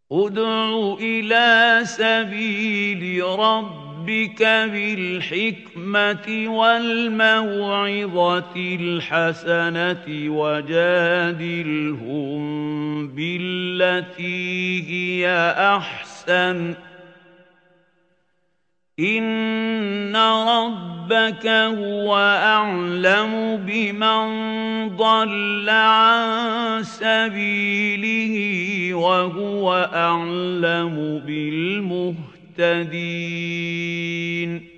ادْعُ إِلَىٰ سَبِيلِ رَبِّكَ بِالْحِكْمَةِ وَالْمَوْعِظَةِ الْحَسَنَةِ وَجَادِلْهُم بِالَّتِي هِيَ أَحْسَنُ ۚ إِنَّ رَبَّكَ هُوَ أَعْلَمُ بِمَن ضَلَّ عَن سَبِيلِهِ وَهُوَ أَعْلَمُ بِالْمُهْتَدِينَ